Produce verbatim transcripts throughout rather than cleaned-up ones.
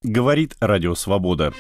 Говорит Радио Свобода.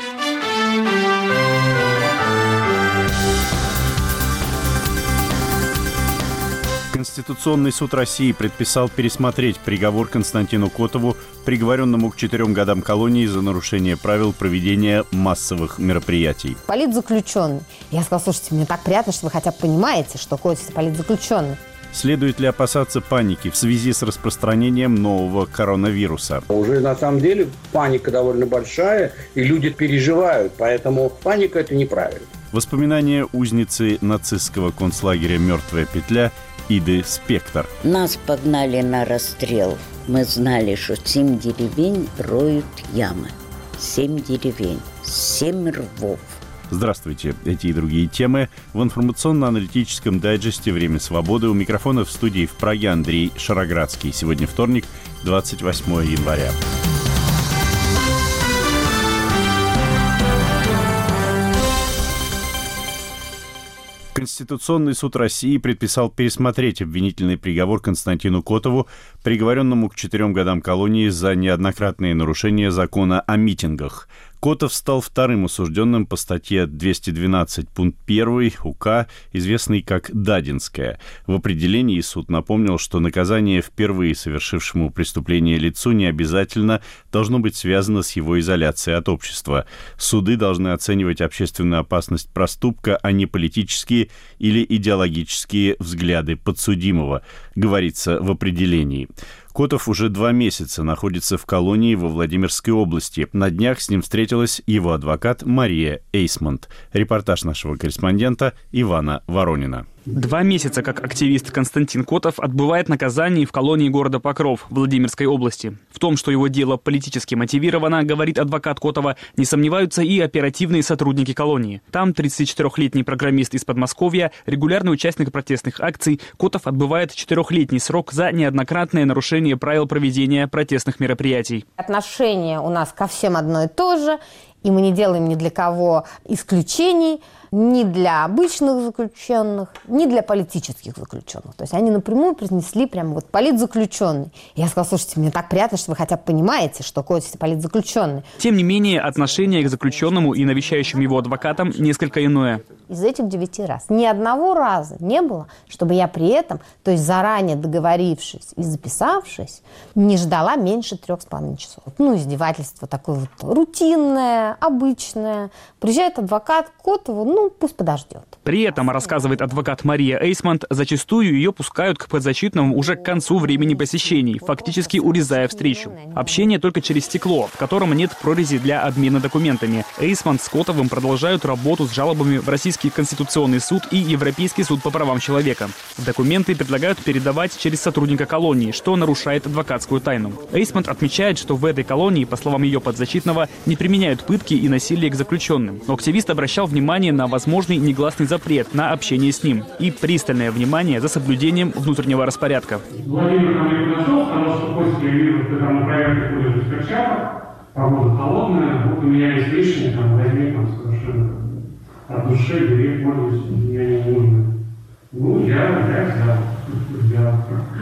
Конституционный суд России предписал пересмотреть приговор Константину Котову, приговоренному к четырем годам колонии за нарушение правил проведения массовых мероприятий. Политзаключенный. Я сказала: слушайте, мне так приятно, что вы хотя бы понимаете, что Котов политзаключенный. Следует ли опасаться паники в связи с распространением нового коронавируса? Уже на самом деле паника довольно большая, и люди переживают, поэтому паника – это неправильно. Воспоминания узницы нацистского концлагеря «Мертвая петля» Иды Спектор. Нас погнали на расстрел. Мы знали, что семь деревень роют ямы. Семь деревень, семь рвов. Здравствуйте. Эти и другие темы в информационно-аналитическом дайджесте «Время свободы». У микрофона в студии в Праге Андрей Шароградский. Сегодня вторник, двадцать восьмое января. Конституционный суд России предписал пересмотреть обвинительный приговор Константину Котову, приговоренному к четырем годам колонии за неоднократные нарушения закона о митингах. Котов стал вторым осужденным по статье двести двенадцать пункт один УК, известный как Дадинская. В определении суд напомнил, что наказание впервые совершившему преступление лицу не обязательно должно быть связано с его изоляцией от общества. Суды должны оценивать общественную опасность проступка, а не политические или идеологические взгляды подсудимого, говорится в определении. Котов уже два месяца находится в колонии во Владимирской области. На днях с ним встретилась его адвокат Мария Эйсмонт. Репортаж нашего корреспондента Ивана Воронина. Два месяца как активист Константин Котов отбывает наказание в колонии города Покров Владимирской области. В том, что его дело политически мотивировано, говорит адвокат Котова, не сомневаются и оперативные сотрудники колонии. Там тридцатичетырёхлетний программист из Подмосковья, регулярный участник протестных акций, Котов отбывает четырехлетний срок за неоднократное нарушение правил проведения протестных мероприятий. Отношение у нас ко всем одно и то же, и мы не делаем ни для кого исключений, ни для обычных заключенных, ни для политических заключенных. То есть они напрямую произнесли прямо вот политзаключенный. Я сказала: слушайте, мне так приятно, что вы хотя бы понимаете, что Котов политзаключенный. Тем не менее, отношение к заключенному и навещающим его адвокатам несколько иное. Из этих девяти раз ни одного раза не было, чтобы я при этом, то есть заранее договорившись и записавшись, не ждала меньше трех с половиной часов. Ну, издевательство такое вот рутинное, обычное. Приезжает адвокат к Котову, ну, пусть подождет. При этом, рассказывает адвокат Мария Эйсмонт, зачастую ее пускают к подзащитному уже к концу времени посещений, фактически урезая встречу. Общение только через стекло, в котором нет прорези для обмена документами. Эйсмонт с Котовым продолжают работу с жалобами в Российский Конституционный суд и Европейский суд по правам человека. Документы предлагают передавать через сотрудника колонии, что нарушает адвокатскую тайну. Эйсмонт отмечает, что в этой колонии, по словам ее подзащитного, не применяют пытки и насилие к заключенным. Но активист обращал внимание на возможный негласный запрет на общение с ним и пристальное внимание за соблюдением внутреннего распорядка. Владимир ко мне подошел, сказал, что после вижу, ты там на проекте ходишь без перчаток, погода холодная, вот у меня есть лишнее, там возьми, там совершенно от души, бери, пользуйся, я не нужно. Ну, я, я взял, взял.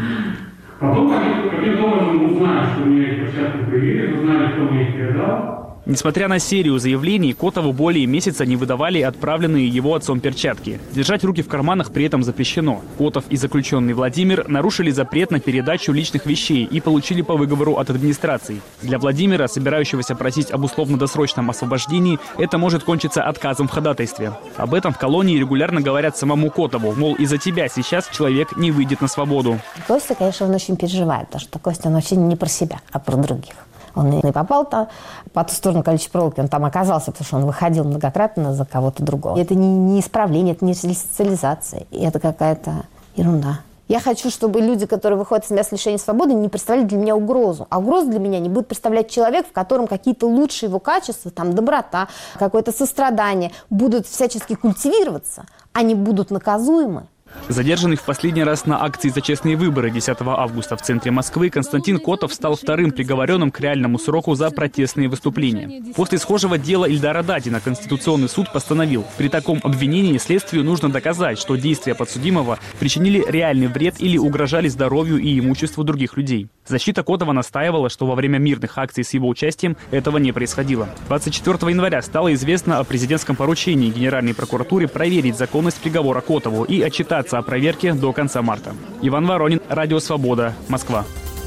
Потом каким-то образом узнали, что у меня эти перчатки появились, узнали, кто мне их передал. Несмотря на серию заявлений, Котову более месяца не выдавали отправленные его отцом перчатки. Держать руки в карманах при этом запрещено. Котов и заключенный Владимир нарушили запрет на передачу личных вещей и получили по выговору от администрации. Для Владимира, собирающегося просить об условно-досрочном освобождении, это может кончиться отказом в ходатайстве. Об этом в колонии регулярно говорят самому Котову, мол, из-за тебя сейчас человек не выйдет на свободу. Костя, конечно, он очень переживает, потому что Костя, он вообще не про себя, а про других. Он и попал там по ту сторону колючей проволоки, он там оказался, потому что он выходил многократно за кого-то другого. И это не, не исправление, это не социализация, это какая-то ерунда. Я хочу, чтобы люди, которые выходят с места лишения свободы, не представляли для меня угрозу. А угрозу для меня не будет представлять человек, в котором какие-то лучшие его качества, там, доброта, какое-то сострадание, будут всячески культивироваться, они будут наказуемы. Задержанный в последний раз на акции за честные выборы десятого августа в центре Москвы, Константин Котов стал вторым приговоренным к реальному сроку за протестные выступления. После схожего дела Ильдара Дадина Конституционный суд постановил, при таком обвинении следствию нужно доказать, что действия подсудимого причинили реальный вред или угрожали здоровью и имуществу других людей. Защита Котова настаивала, что во время мирных акций с его участием этого не происходило. двадцать четвёртого января стало известно о президентском поручении Генеральной прокуратуре проверить законность приговора Котову и отчитаться о проверке до конца марта. Иван Воронин, Радио Свобода, Москва.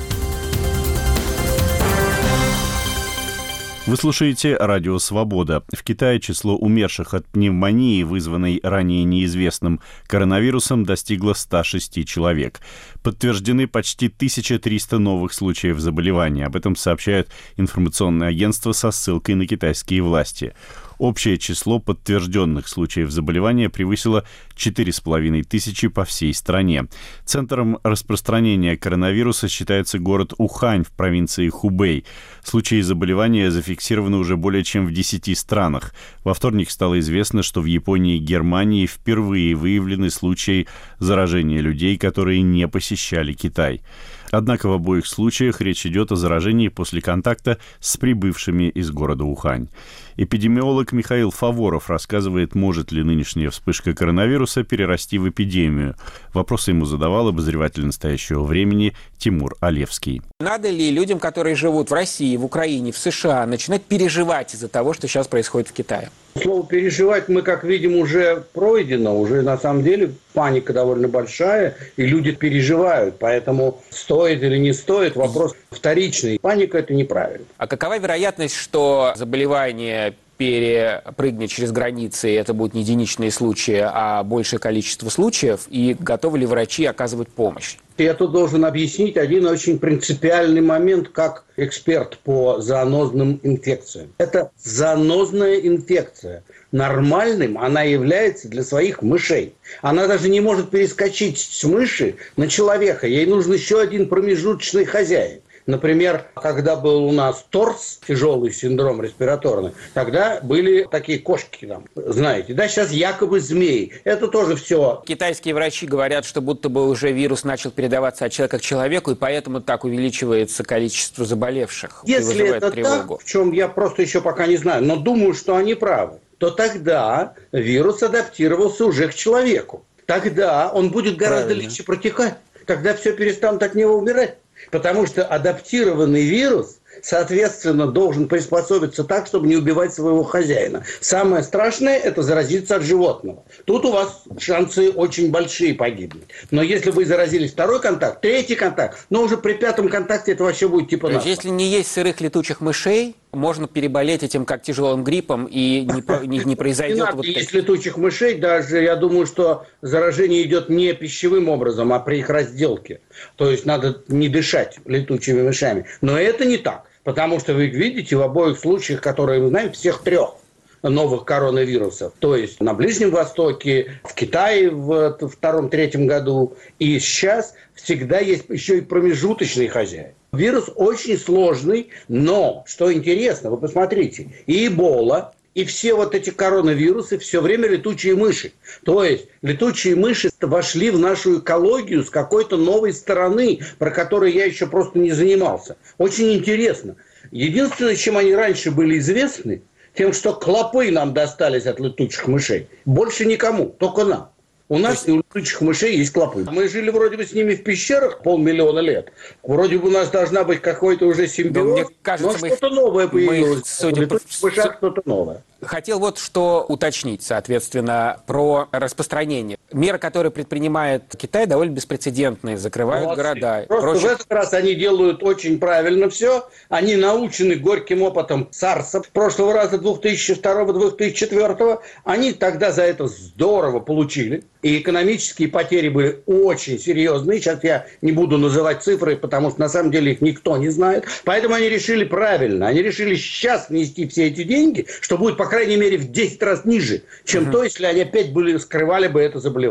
Вы слушаете «Радио Свобода». В Китае число умерших от пневмонии, вызванной ранее неизвестным коронавирусом, достигло ста шести человек. Подтверждены почти тысяча триста новых случаев заболевания. Об этом сообщает информационное агентство со ссылкой на китайские власти. Общее число подтвержденных случаев заболевания превысило четыре с половиной тысячи по всей стране. Центром распространения коронавируса считается город Ухань в провинции Хубэй. Случаи заболевания зафиксированы уже более чем в десяти странах. Во вторник стало известно, что в Японии и Германии впервые выявлены случаи заражения людей, которые не посещали Китай. Однако в обоих случаях речь идет о заражении после контакта с прибывшими из города Ухань. Эпидемиолог Михаил Фаворов рассказывает, может ли нынешняя вспышка коронавируса перерасти в эпидемию. Вопросы ему задавал обозреватель «Настоящего времени» Тимур Алевский. Надо ли людям, которые живут в России, в Украине, в США, начинать переживать из-за того, что сейчас происходит в Китае? Слово «переживать» мы, как видим, уже пройдено. Уже на самом деле паника довольно большая, и люди переживают. Поэтому стоит или не стоит, вопрос вторичный. Паника – это неправильно. А какова вероятность, что заболевание перепрыгнет через границы, и это будут не единичные случаи, а большее количество случаев, и готовы ли врачи оказывать помощь? Я тут должен объяснить один очень принципиальный момент, как эксперт по зоонозным инфекциям. Это зоонозная инфекция. Нормальным она является для своих мышей. Она даже не может перескочить с мыши на человека. Ей нужен еще один промежуточный хозяин. Например, когда был у нас торс, тяжелый синдром респираторный, тогда были такие кошки там, знаете, да, сейчас якобы змеи. Это тоже все. Китайские врачи говорят, что будто бы уже вирус начал передаваться от человека к человеку, и поэтому так увеличивается количество заболевших. Если это тревогу. Так, в чем я просто еще пока не знаю, но думаю, что они правы, то тогда вирус адаптировался уже к человеку. Тогда он будет гораздо Правильно. легче протекать. Тогда все перестанут от него умирать. Потому что адаптированный вирус, соответственно, должен приспособиться так, чтобы не убивать своего хозяина. Самое страшное – это заразиться от животного. Тут у вас шансы очень большие погибнуть. Но если вы заразились второй контакт, третий контакт, но уже при пятом контакте это вообще будет типа насморк. Если не есть сырых летучих мышей, можно переболеть этим как тяжелым гриппом, и не, не, не произойдет... Не надо вот есть летучих мышей, даже я думаю, что заражение идет не пищевым образом, а при их разделке. То есть надо не дышать летучими мышами. Но это не так, потому что вы видите в обоих случаях, которые мы знаем, всех трех новых коронавирусов. То есть на Ближнем Востоке, в Китае в втором-третьем году, и сейчас всегда есть еще и промежуточный хозяин. Вирус очень сложный, но, что интересно, вы посмотрите, и Эбола, и все вот эти коронавирусы все время летучие мыши. То есть летучие мыши вошли в нашу экологию с какой-то новой стороны, про которую я еще просто не занимался. Очень интересно. Единственное, чем они раньше были известны, тем, что клопы нам достались от летучих мышей. Больше никому, только нам. У нас и у летучих мышей есть клопы. Мы жили вроде бы с ними в пещерах полмиллиона лет. Вроде бы у нас должна быть какой-то уже симбиоз, но, мне кажется, но что-то новое появилось. Мы, судя в летучих по... мышах что-то новое. Хотел вот что уточнить, соответственно, про распространение. Меры, которые предпринимает Китай, довольно беспрецедентные. Закрывают Молодцы. города. Просто Проще... в этот раз они делают очень правильно все. Они научены горьким опытом сарса прошлого раза две тысячи второго - две тысячи четвёртого. Они тогда за это здорово получили. И экономические потери были очень серьезные. Сейчас я не буду называть цифры, потому что на самом деле их никто не знает. Поэтому они решили правильно. Они решили сейчас внести все эти деньги, что будет, по крайней мере, в десять раз ниже, чем uh-huh. то, если они опять были, скрывали бы это заболевание.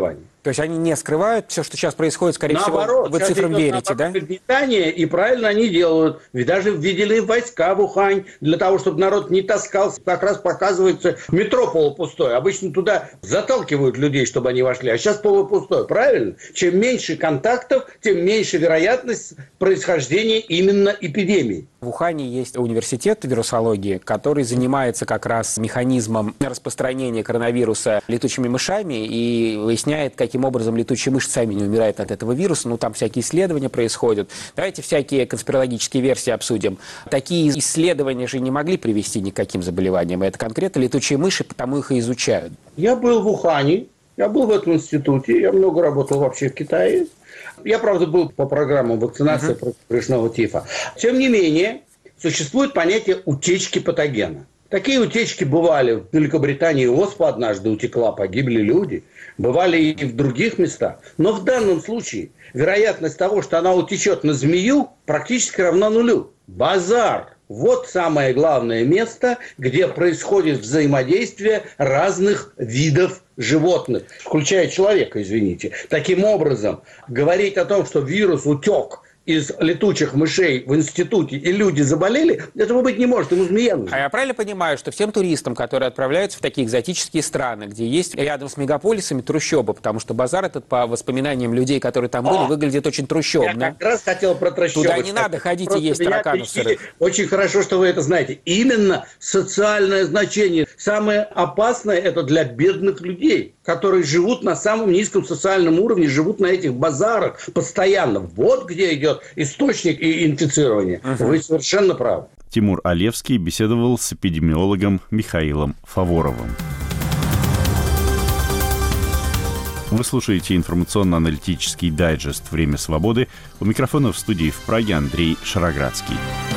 То есть они не скрывают все, что сейчас происходит, скорее наоборот, всего, вы цифрам верите, да? Нагнетание, и правильно они делают. Ведь даже введены войска в Ухань для того, чтобы народ не таскался. Как раз показывается, метро полупустое. Обычно туда заталкивают людей, чтобы они вошли, а сейчас полупустое. Правильно? Чем меньше контактов, тем меньше вероятность происхождения именно эпидемии. В Ухане есть университет вирусологии, который занимается как раз механизмом распространения коронавируса летучими мышами и выясняет, каким образом летучие мыши сами не умирают от этого вируса. Ну, там всякие исследования происходят. Давайте всякие конспирологические версии обсудим. Такие исследования же не могли привести ни к каким заболеваниям. Это конкретно летучие мыши, потому их и изучают. Я был в Ухане, я был в этом институте, я много работал вообще в Китае. Я, правда, был по программам вакцинации uh-huh. против брюшного тифа. Тем не менее, существует понятие утечки патогена. Такие утечки бывали в Великобритании, оспа однажды утекла, погибли люди. Бывали и в других местах. Но в данном случае вероятность того, что она утечет на змею, практически равна нулю. Базар. Вот самое главное место, где происходит взаимодействие разных видов животных, включая человека, извините. Таким образом, говорить о том, что вирус утек из летучих мышей в институте, и люди заболели, этого быть не может, ему змея нужна. А я правильно понимаю, что всем туристам, которые отправляются в такие экзотические страны, где есть рядом с мегаполисами трущобы, потому что базар этот, по воспоминаниям людей, которые там были, О, выглядит очень трущобно. Я как раз хотел про трущобы. Туда не надо ходить и есть тараканов сырых. Очень хорошо, что вы это знаете. Именно социальное значение. Самое опасное это для бедных людей, которые живут на самом низком социальном уровне, живут на этих базарах постоянно. Вот где идет источник и инфицирования. Uh-huh. Вы совершенно правы. Тимур Алевский беседовал с эпидемиологом Михаилом Фаворовым. Вы слушаете информационно-аналитический дайджест «Время свободы». У микрофона в студии в Праге Андрей Шароградский.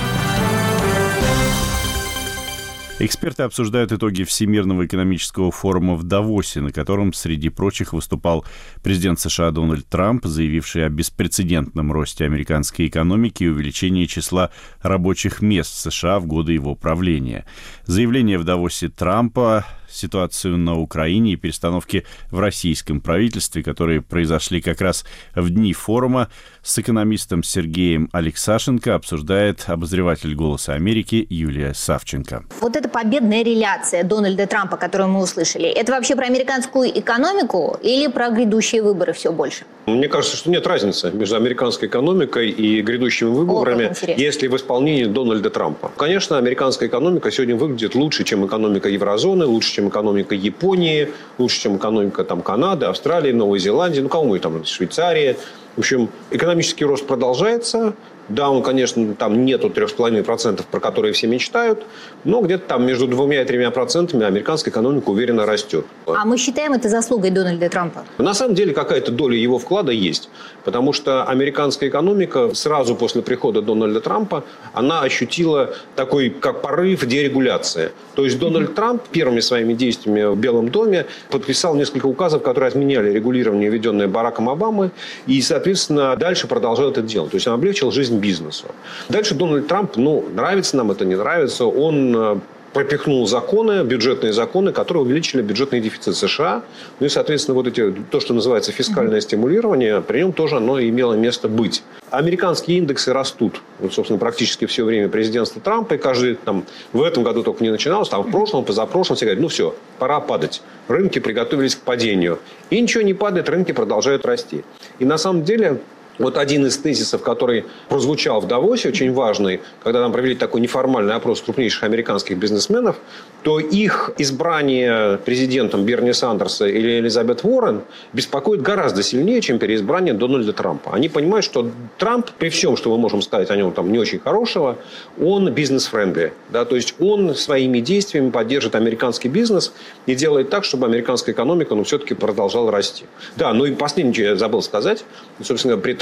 Эксперты обсуждают итоги Всемирного экономического форума в Давосе, на котором, среди прочих, выступал президент США Дональд Трамп, заявивший о беспрецедентном росте американской экономики и увеличении числа рабочих мест в США в годы его правления. Заявление в Давосе Трампа, ситуацию на Украине и перестановки в российском правительстве, которые произошли как раз в дни форума, с экономистом Сергеем Алексашенко обсуждает обозреватель «Голоса Америки» Юлия Савченко. Вот эта победная реляция Дональда Трампа, которую мы услышали, это вообще про американскую экономику или про грядущие выборы все больше? Мне кажется, что нет разницы между американской экономикой и грядущими выборами, О, если в исполнении Дональда Трампа. Конечно, американская экономика сегодня выглядит лучше, чем экономика еврозоны, лучше, чем экономика Японии, лучше, чем экономика там, Канады, Австралии, Новой Зеландии, ну, кому там, Швейцарии. В общем, экономический рост продолжается. Да, он, конечно, там нету трех с половиной процентов, про которые все мечтают, но где-то там между двумя и тремя процентами американская экономика уверенно растет. А мы считаем это заслугой Дональда Трампа? На самом деле какая-то доля его вклада есть, потому что американская экономика сразу после прихода Дональда Трампа, она ощутила такой, как порыв дерегуляции. То есть Дональд mm-hmm. Трамп первыми своими действиями в Белом доме подписал несколько указов, которые отменяли регулирование, введенное Бараком Обамой, и, соответственно, дальше продолжал это делать. То есть он облегчил жизнь бизнесу. Дальше Дональд Трамп, ну, нравится нам это, не нравится, он пропихнул законы, бюджетные законы, которые увеличили бюджетный дефицит США. Ну и, соответственно, вот эти, то, что называется фискальное mm-hmm. стимулирование, при нем тоже оно имело место быть. Американские индексы растут, вот, собственно, практически все время президентства Трампа, и каждый, там, в этом году только не начиналось, там, в прошлом, позапрошлом, все говорят, ну все, пора падать. Рынки приготовились к падению. И ничего не падает, рынки продолжают расти. И на самом деле... Вот один из тезисов, который прозвучал в Давосе, очень важный, когда нам провели такой неформальный опрос крупнейших американских бизнесменов, то их избрание президентом Берни Сандерса или Элизабет Уоррен беспокоит гораздо сильнее, чем переизбрание Дональда Трампа. Они понимают, что Трамп, при всем, что мы можем сказать о нем там не очень хорошего, он бизнес-френдли. Да? То есть он своими действиями поддержит американский бизнес и делает так, чтобы американская экономика ну, все-таки продолжала расти. Да, ну и последнее, что я забыл сказать, собственно, при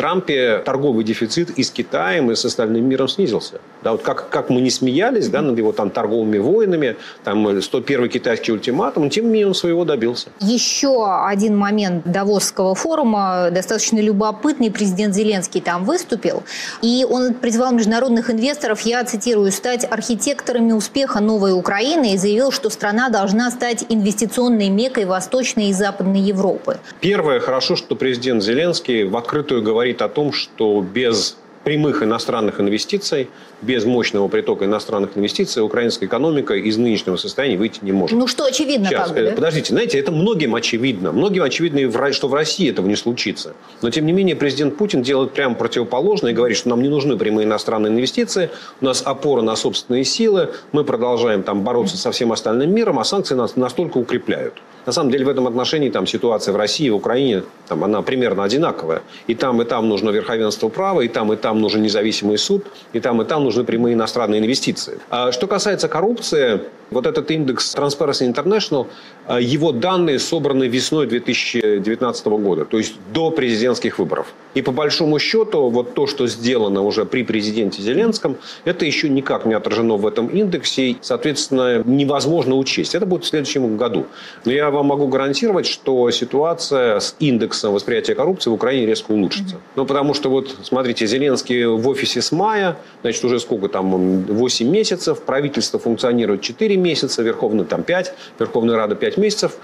Трампе торговый дефицит и с Китаем, и с остальным миром снизился. Да, вот как, как мы не смеялись, да, над его там торговыми войнами, там сто первый китайский ультиматум, тем не менее он своего добился. Еще один момент Давосского форума, достаточно любопытный. Президент Зеленский там выступил, и он призвал международных инвесторов, я цитирую, стать архитекторами успеха новой Украины и заявил, что страна должна стать инвестиционной меккой Восточной и Западной Европы. Первое, хорошо, что президент Зеленский в открытую говорит о том, что без прямых иностранных инвестиций, без мощного притока иностранных инвестиций украинская экономика из нынешнего состояния выйти не может. Ну что очевидно, Сейчас, как бы, да? Подождите, знаете, это многим очевидно. Многим очевидно, что в России этого не случится. Но, тем не менее, президент Путин делает прямо противоположное и говорит, что нам не нужны прямые иностранные инвестиции, у нас опора на собственные силы, мы продолжаем там бороться со всем остальным миром, а санкции нас настолько укрепляют. На самом деле, в этом отношении там, ситуация в России и в Украине, там, она примерно одинаковая. И там, и там нужно верховенство права, и там, и там нужен независимый суд, и там, и там нужны прямые иностранные инвестиции. А что касается коррупции, вот этот индекс Transparency International, его данные собраны весной две тысячи девятнадцатого года, то есть до президентских выборов. И по большому счету, вот то, что сделано уже при президенте Зеленском, это еще никак не отражено в этом индексе. И, соответственно, невозможно учесть. Это будет в следующем году. Но я вам могу гарантировать, что ситуация с индексом восприятия коррупции в Украине резко улучшится. Ну, потому что, вот, смотрите, Зеленский в офисе с мая, значит, уже сколько там, восемь месяцев, правительство функционирует четыре месяца, Верховный там пять, Верховная Рада пять месяцев.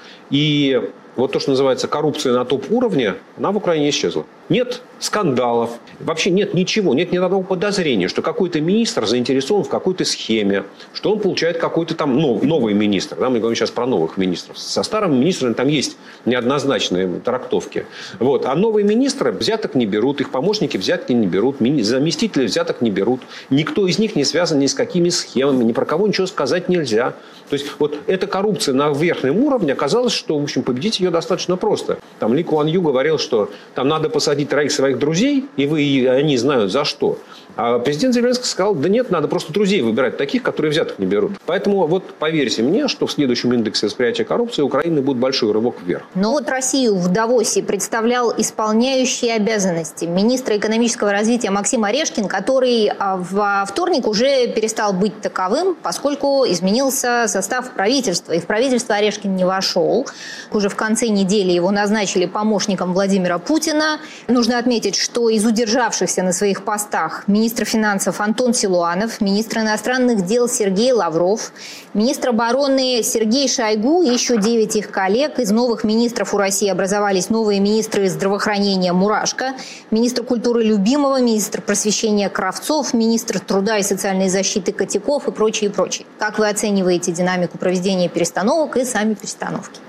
И вот то, что называется коррупция на топ-уровне, она в Украине исчезла. Нет скандалов, вообще нет ничего, нет ни одного подозрения, что какой-то министр заинтересован в какой-то схеме, что он получает какой-то там нов, новый министр. Да, мы говорим сейчас про новых министров. Со старым министром там есть неоднозначные трактовки. Вот. А новые министры взяток не берут, их помощники взятки не берут, заместители взяток не берут. Никто из них не связан ни с какими схемами, ни про кого ничего сказать нельзя. То есть вот эта коррупция на верхнем уровне, оказалось, что в общем, победить ее достаточно просто. Там Ли Куан Ю говорил, что там надо посадить троих своих друзей, и вы, и они знают за что. А президент Зеленский сказал, да нет, надо просто друзей выбирать таких, которые взяток не берут. Поэтому вот поверьте мне, что в следующем индексе восприятия коррупции Украины будет большой рывок вверх. Но вот Россию в Давосе представлял исполняющий обязанности министра экономического развития Максим Орешкин, который во вторник уже перестал быть таковым, поскольку изменился состав правительства. И в правительство Орешкин не вошел. Уже в конце недели его назначили помощником Владимира Путина. Нужно отметить, что из удержавшихся на своих постах министр Министр финансов Антон Силуанов, министр иностранных дел Сергей Лавров, министр обороны Сергей Шойгу и еще девять их коллег. Из новых министров у России образовались новые министры здравоохранения Мурашко, министр культуры Любимова, министр просвещения Кравцов, министр труда и социальной защиты Котяков и прочее, и прочее. Как вы оцениваете динамику проведения перестановок и сами перестановки?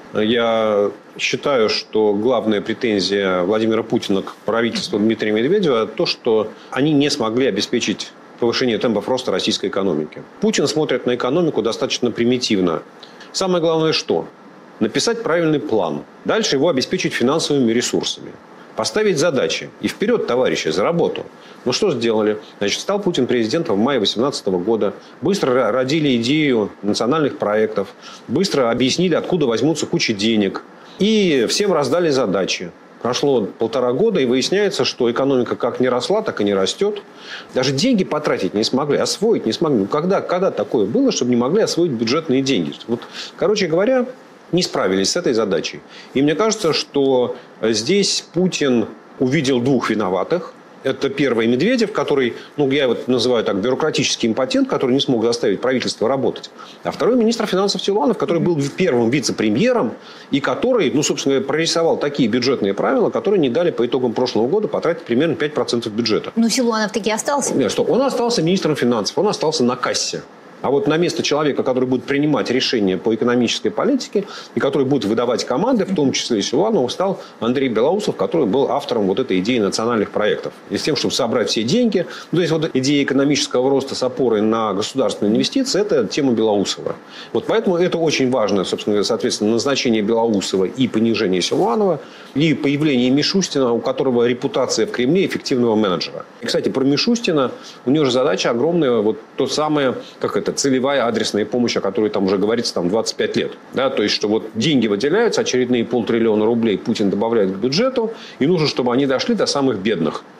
Я считаю, что главная претензия Владимира Путина к правительству Дмитрия Медведева – то, что они не смогли обеспечить повышение темпов роста российской экономики. Путин смотрит на экономику достаточно примитивно. Самое главное что? Написать правильный план. Дальше его обеспечить финансовыми ресурсами. Поставить задачи. И вперед, товарищи, за работу. Ну что сделали? Значит, стал Путин президентом в мае две тысячи восемнадцатого года. Быстро родили идею национальных проектов. Быстро объяснили, откуда возьмутся куча денег. И всем раздали задачи. Прошло полтора года, и выясняется, что экономика как не росла, так и не растет. Даже деньги потратить не смогли, освоить не смогли. Ну, когда, когда такое было, чтобы не могли освоить бюджетные деньги? Вот, короче говоря, не справились с этой задачей. И мне кажется, что здесь Путин увидел двух виноватых. Это первый Медведев, который, ну, я его называю так, бюрократический импотент, который не смог заставить правительство работать. А второй министр финансов Силуанов, который был первым вице-премьером и который, ну, собственно, прорисовал такие бюджетные правила, которые не дали по итогам прошлого года потратить примерно пять процентов бюджета. Ну, Силуанов таки остался. Нет, стоп, он остался министром финансов, он остался на кассе. А вот на место человека, который будет принимать решения по экономической политике и который будет выдавать команды, в том числе и Силуанову, стал Андрей Белоусов, который был автором вот этой идеи национальных проектов. И с тем, чтобы собрать все деньги. Ну, то есть, вот идея экономического роста с опорой на государственные инвестиции – это тема Белоусова. Вот поэтому это очень важно, собственно, соответственно, назначение Белоусова и понижение Силуанова, и появление Мишустина, у которого репутация в Кремле эффективного менеджера. И, кстати, про Мишустина, у него же задача огромная, вот то самое, как это, целевая адресная помощь, о которой там уже говорится там, двадцать пять лет. Да, то есть, что вот деньги выделяются, очередные полтриллиона рублей Путин добавляет к бюджету, и нужно, чтобы они дошли до самых бедных.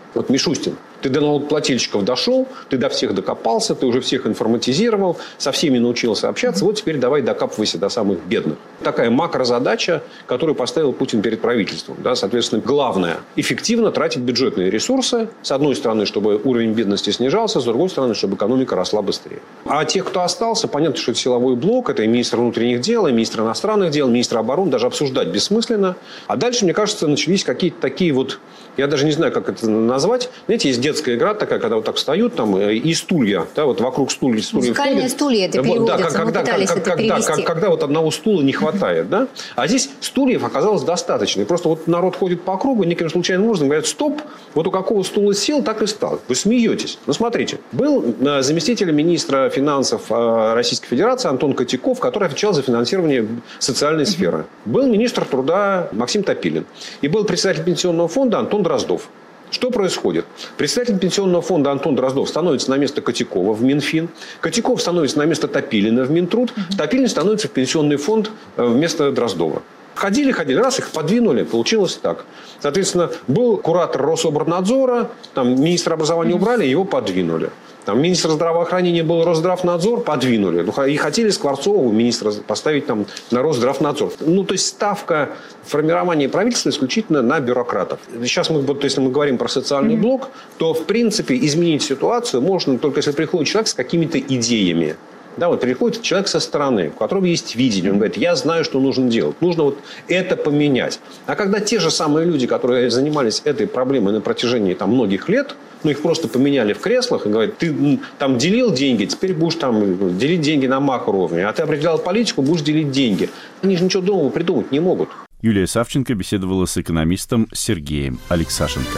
Вот Мишустин. Ты до налогоплательщиков дошел, ты до всех докопался, ты уже всех информатизировал, со всеми научился общаться. Вот теперь давай докапывайся до самых бедных. Такая макрозадача, которую поставил Путин перед правительством. Да, соответственно, главное – эффективно тратить бюджетные ресурсы. С одной стороны, чтобы уровень бедности снижался, с другой стороны, чтобы экономика росла быстрее. А тех, кто остался, понятно, что это силовой блок, это и министр внутренних дел, и министр иностранных дел, министр обороны, даже обсуждать бессмысленно. А дальше, мне кажется, начались какие-то такие вот, я даже не знаю, как это назвать. Знаете, есть детская игра такая, когда вот так встают там, и стулья, да, вот вокруг стулья, стулья музыкальные ходят. стулья, это переводится, да, как, мы когда, пытались как, это когда, перевести. как, когда вот одного стула не хватает, да? А здесь стульев оказалось достаточно. И просто вот народ ходит по кругу, неким случайным образом говорят, стоп, вот у какого стула сел, так и стал. Вы смеетесь. Ну, смотрите, был заместитель министра финансов Российской Федерации Антон Котяков, который отвечал за финансирование социальной сферы. Был министр труда Максим Топилин. И был председатель пенсионного фонда Антон Дроздов. Что происходит? Председатель пенсионного фонда Антон Дроздов становится на место Котякова в Минфин. Котяков становится на место Топилина в Минтруд. Топилин становится в пенсионный фонд вместо Дроздова. Ходили, ходили, раз их подвинули, получилось так. Соответственно, был куратор Рособорнадзора, там министра образования убрали, его подвинули. Там министр здравоохранения был Росздравнадзор, подвинули. И хотели Скворцову, министра, поставить там на Росздравнадзор. Ну, то есть ставка формирования правительства исключительно на бюрократов. Сейчас мы, вот, если мы говорим про социальный mm-hmm. блок, то, в принципе, изменить ситуацию можно только если приходит человек с какими-то идеями. Да, вот приходит человек со стороны, у которого есть видение. Он говорит, я знаю, что нужно делать. Нужно вот это поменять. А когда те же самые люди, которые занимались этой проблемой на протяжении там, многих лет, ну, их просто поменяли в креслах и говорят, ты там делил деньги, теперь будешь там делить деньги на макроуровне. А ты определял политику, будешь делить деньги. Они же ничего нового придумать не могут. Юлия Савченко беседовала с экономистом Сергеем Алексашенко.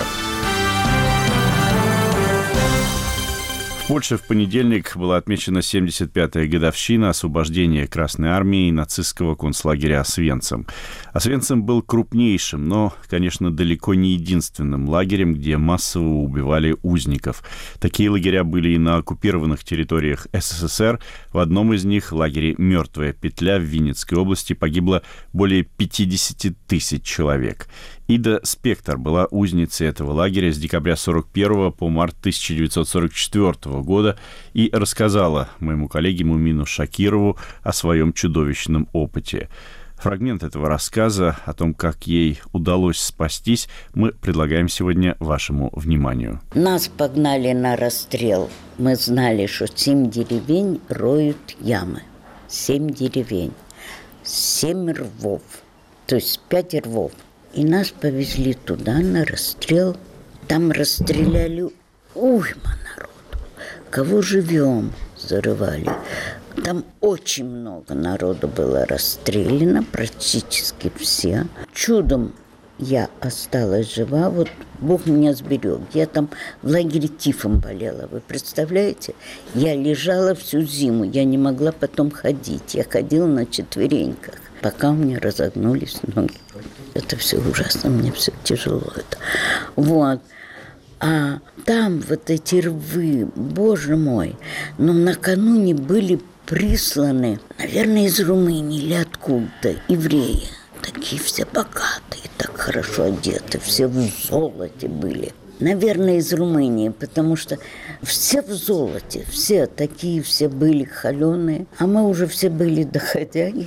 В Польше в понедельник была отмечена семьдесят пятая годовщина освобождения Красной Армии и нацистского концлагеря Освенцим. Освенцим был крупнейшим, но, конечно, далеко не единственным лагерем, где массово убивали узников. Такие лагеря были и на оккупированных территориях СССР. В одном из них, лагере «Мертвая петля» в Винницкой области, погибло более пятьдесят тысяч человек. Ида Спектор была узницей этого лагеря с декабря сорок первого по март тысяча девятьсот сорок четвёртого года и рассказала моему коллеге Мумину Шакирову о своем чудовищном опыте. Фрагмент этого рассказа о том, как ей удалось спастись, мы предлагаем сегодня вашему вниманию. Нас погнали на расстрел. Мы знали, что семь деревень роют ямы. Семь деревень. Семь рвов. То есть пять рвов. И нас повезли туда на расстрел. Там расстреляли уйма народу. Кого живем, зарывали. Там очень много народу было расстреляно, практически все. Чудом я осталась жива, вот Бог меня сберег. Я там в лагере тифом болела, вы представляете? Я лежала всю зиму, я не могла потом ходить. Я ходила на четвереньках, пока у меня разогнулись ноги. Это все ужасно, мне все тяжело это. Вот. А там вот эти рвы, боже мой, но накануне были присланы, наверное, из Румынии или откуда-то, евреи. Такие все богатые, так хорошо одеты, все в золоте были. Наверное, из Румынии, потому что все в золоте, все такие все были холеные, а мы уже все были доходяги.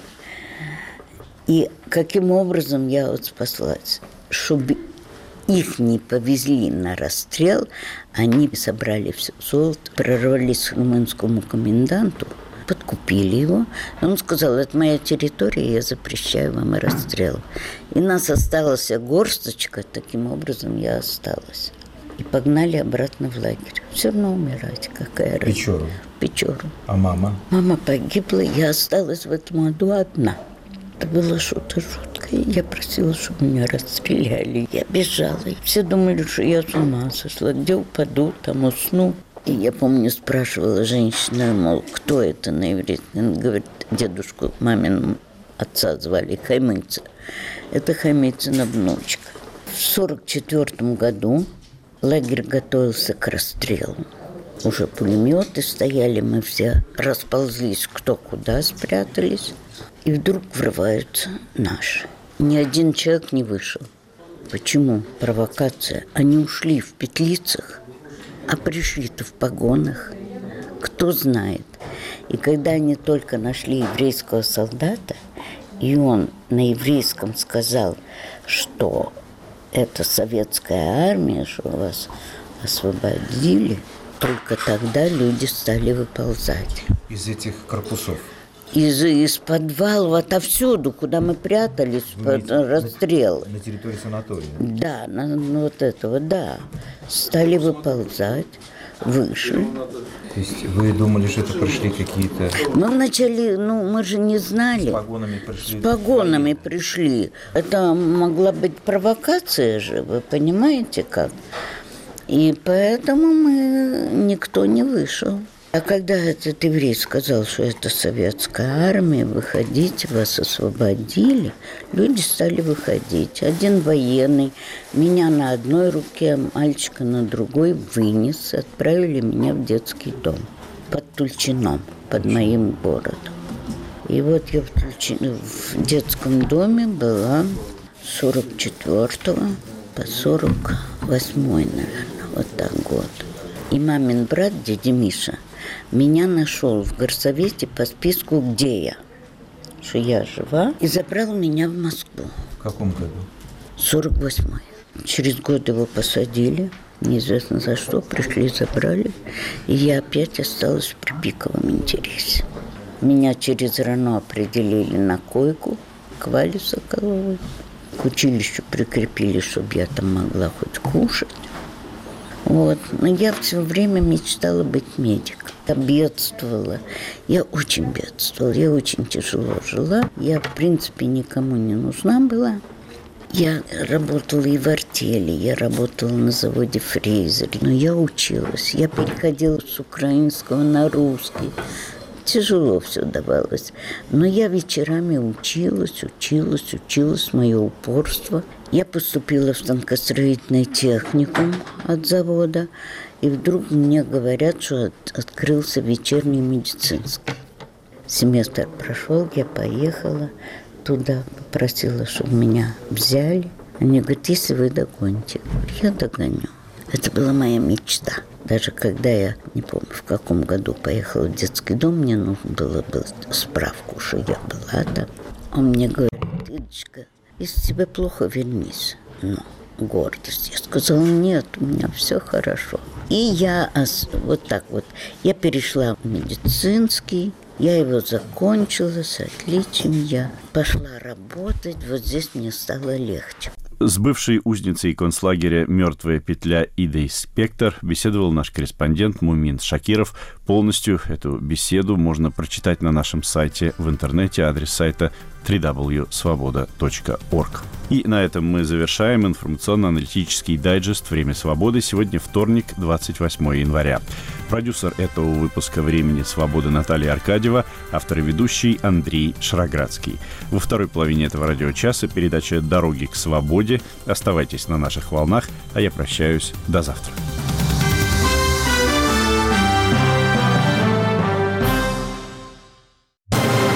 И каким образом я вот спаслась, чтобы их не повезли на расстрел, они собрали все золото, прорвались к румынскому коменданту, подкупили его. Он сказал, это моя территория, я запрещаю вам расстрел. И нас осталась горсточка, таким образом я осталась. И погнали обратно в лагерь. Все равно умирать, какая разница. Печору? Печору. А мама? Мама погибла, я осталась в этом аду одна. Это было что-то жуткое. Я просила, чтобы меня расстреляли. Я бежала. И все думали, что я с ума сошла. Где упаду, там усну. И я помню, спрашивала женщина, мол, кто это на иврите? Она говорит, дедушку мамину отца звали Хаймыца. Это Хаймыцина внучка. В сорок четвёртом году лагерь готовился к расстрелу. Уже пулеметы стояли, мы все расползлись, кто куда спрятались. И вдруг врываются наши. Ни один человек не вышел. Почему провокация? Они ушли в петлицах, а пришли-то в погонах. Кто знает. И когда они только нашли еврейского солдата, и он на еврейском сказал, что это советская армия, что вас освободили, только тогда люди стали выползать. Из этих корпусов? Из, из подвалов, отовсюду, куда мы прятались под расстрел. На, на территории санатория? Да, на, на вот этого, да. Стали выползать, вышли. То есть вы думали, что это пришли какие-то... Мы вначале, ну, мы же не знали. С погонами пришли? С погонами пришли. Это могла быть провокация же, вы понимаете как? И поэтому мы, никто не вышел. А когда этот еврей сказал, что это советская армия, выходите, вас освободили, люди стали выходить. Один военный меня на одной руке, мальчика на другой вынес, отправили меня в детский дом под Тульчином, под моим городом. И вот я в, Тульчино, в детском доме была с сорок четвёртого по сорок восьмой, наверное, вот так год. И мамин брат, дядя Миша, меня нашел в горсовете по списку, где я, что я жива, и забрал меня в Москву. В каком году? сорок восьмой. Через год его посадили, неизвестно за что, пришли, забрали, и я опять осталась в припиковом интересе. Меня через РАНО определили на койку к Вале Соколовой. К училищу прикрепили, чтобы я там могла хоть кушать. Вот. Но я все время мечтала быть медиком. Я бедствовала. Я очень бедствовала. Я очень тяжело жила. Я, в принципе, никому не нужна была. Я работала и в артели, я работала на заводе «Фрейзер». Но я училась. Я переходила с украинского на русский. Тяжело все давалось. Но я вечерами училась, училась, училась, мое упорство. Я поступила в станкостроительный техникум от завода, и вдруг мне говорят, что от, открылся вечерний медицинский. Семестр прошел, я поехала туда, попросила, чтобы меня взяли. Они говорят, если вы догоните, я догоню. Это была моя мечта. Даже когда я, не помню, в каком году поехала в детский дом, мне нужно было, было справку, что я была там. Он мне говорит, Идочка, если тебе плохо, вернись. Ну, гордость. Я сказала, нет, у меня все хорошо. И я вот так вот, я перешла в медицинский, я его закончила с отличием, я пошла работать, вот здесь мне стало легче. С бывшей узницей концлагеря «Мертвая петля» Идой Спектор беседовал наш корреспондент Мумин Шакиров. Полностью эту беседу можно прочитать на нашем сайте в интернете. Адрес сайта дабл ю дабл ю дабл ю точка свобода точка орг. И на этом мы завершаем информационно-аналитический дайджест «Время свободы». Сегодня вторник, двадцать восьмое января. Продюсер этого выпуска «Времени свободы» Наталья Аркадьева, автор и ведущий Андрей Шароградский. Во второй половине этого радиочаса передача «Дороги к свободе». Оставайтесь на наших волнах, а я прощаюсь. До завтра.